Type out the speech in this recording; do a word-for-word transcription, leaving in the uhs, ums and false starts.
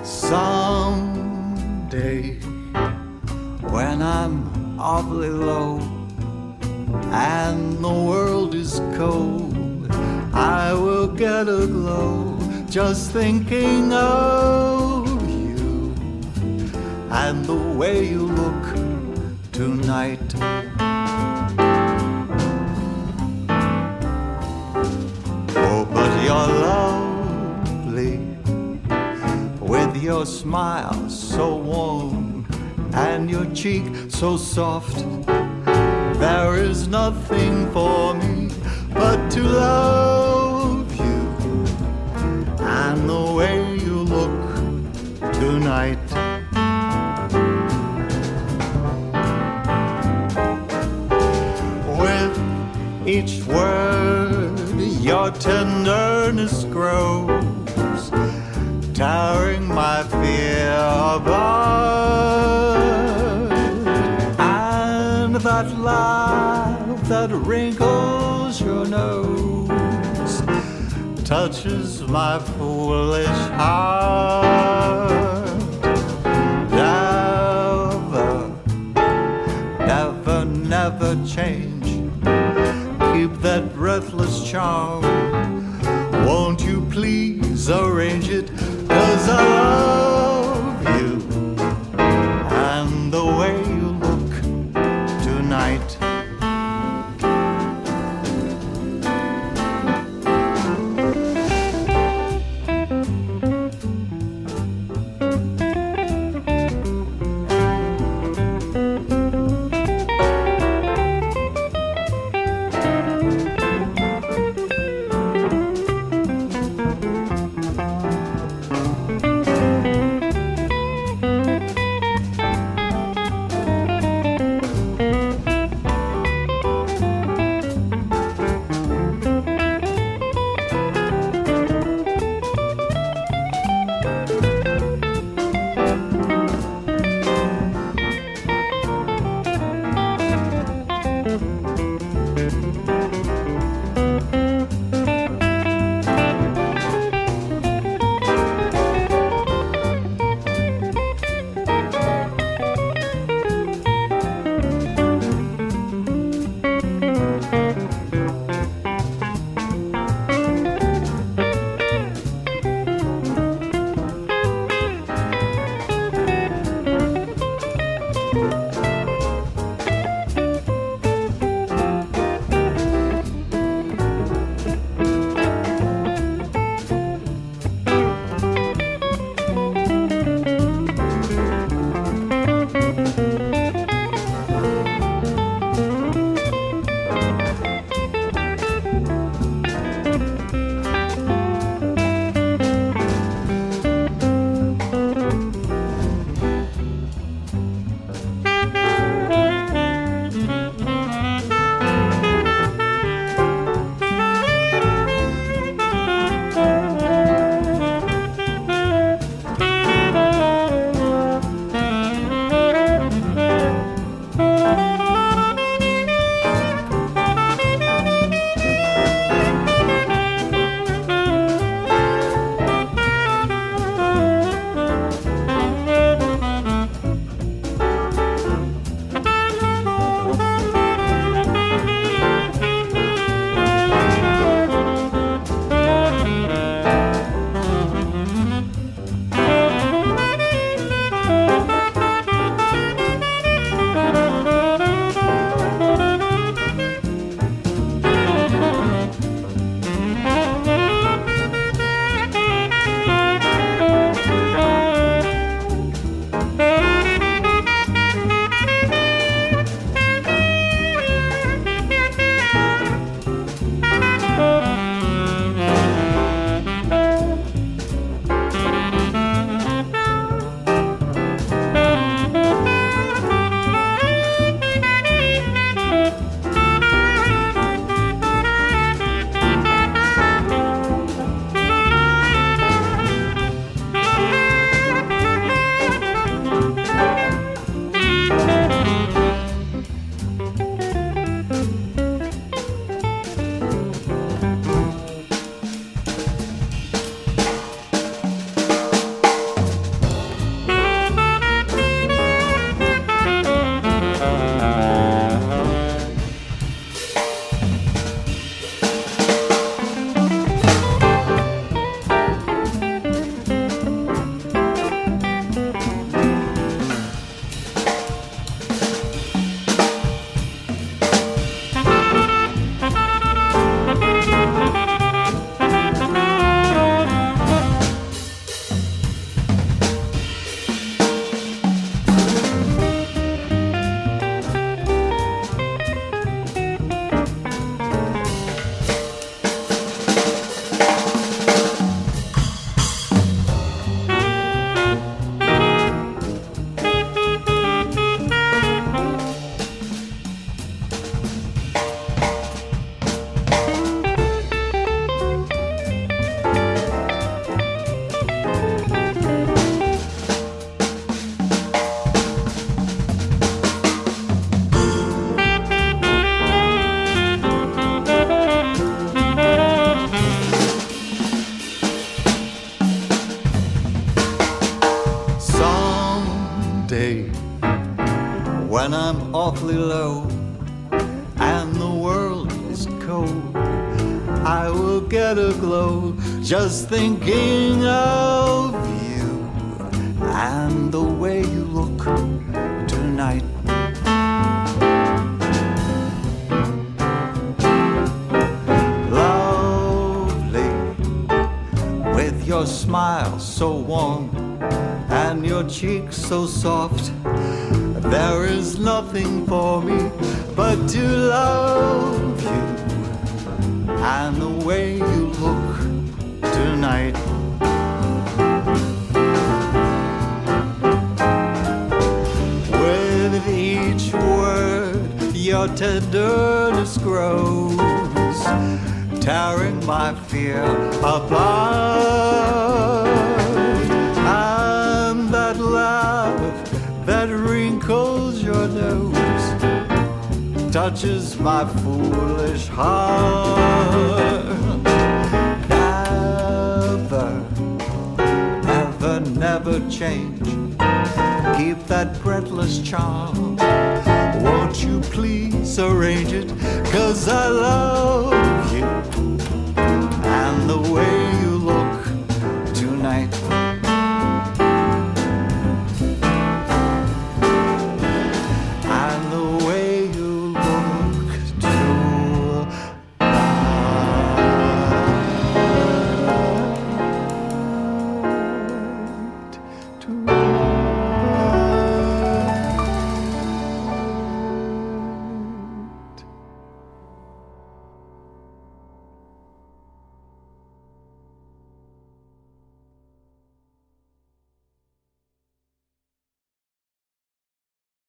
Someday, when I'm awfully low and the world is cold, I will get a glow just thinking of you and the way you look tonight. Oh, but you're lovely with your smile so warm and your cheek so soft. There is nothing for me but to love you and the way you look tonight. With each word your tenderness grows, tearing my fear apart. And that laugh that wrinkles your nose touches my foolish heart. Never, never, never change. Keep that breathless charm. Won't you please arrange it? 'Cause I love you and the way you look tonight. I will get a glow just thinking of you and the way you look tonight. Lovely, with your smile so warm and your cheeks so soft, there is nothing for me but to love you and the way you look tonight. With each word your tenderness grows, tearing my fear apart. And that laugh that wrinkles your nose touches my foolish heart. Never, never, never change. Keep that breathless charm. Won't you please arrange it? 'Cause I love